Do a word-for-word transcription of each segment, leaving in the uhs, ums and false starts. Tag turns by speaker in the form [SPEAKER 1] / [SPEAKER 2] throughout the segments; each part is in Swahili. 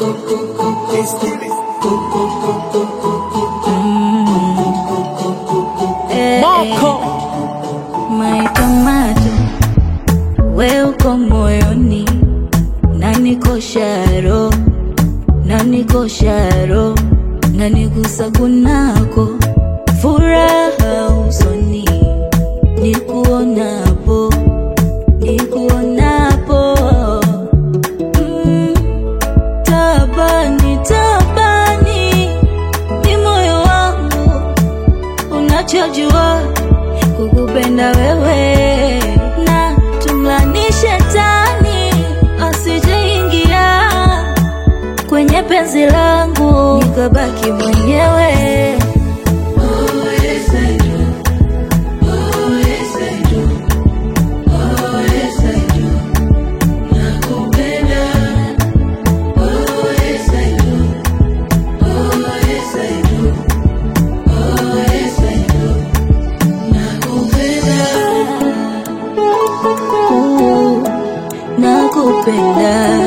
[SPEAKER 1] Marco
[SPEAKER 2] My tomato, we uko moyoni, na niko sharo, na niko sharo, na nigusa kunako, furaha usoni, nikuonapo, nikuonapo. mm, Tabani, tabani, ni moyo wangu, unachojua kukupenda wewe, na tumlani shetani asijeingia kwenye penzi langu nikabaki mwenyewe. Oh yes I do, oh yes I do, oh yes I do, nakupenda. Oh yes I do, oh yes I do, oh yes I do, nakupenda. Uh, nakupenda.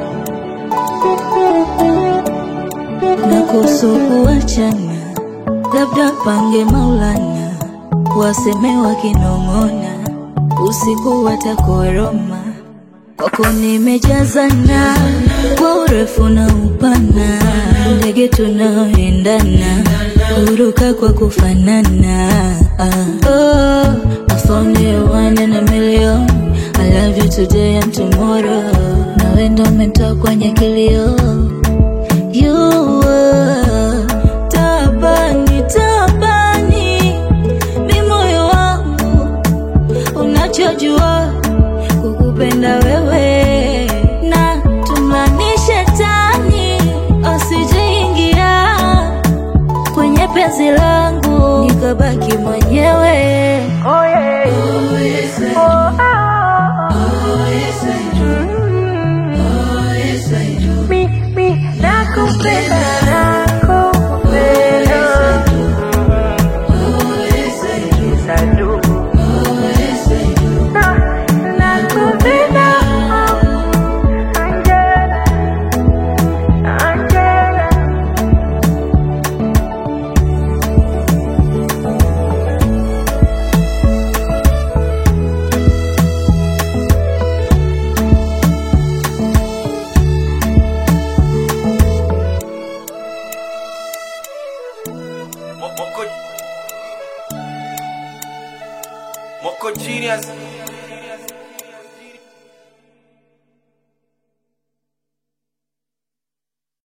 [SPEAKER 2] Nakuhusu kuachana, labda pange Maulana, waseme wakinong'ona, usiku watakoroma. Kwako nimejazana, kwa urefu na upana, ndege tunaoendana, kuruka kwa kufanana. ah. Oh, I found you one in a million, I love you today and tomorrow, nawe ndo umetoa kwenye kilio. You were tabani, tabani, mi moyo wangu, unachojua kukupenda wewe, na tumlani shetani asijeingia kwenye penzi langu nikabaki mwenyewe. Oh yeah. Oh yes I do. Oh, oh, oh yes I do. Oh yes I do. Mi, mi, nakupenda, nakupenda. Oh yes I do. Yes I do. Oh yes I do. Na, nakupenda. Angela, Angela.
[SPEAKER 1] Moko Moko Genius.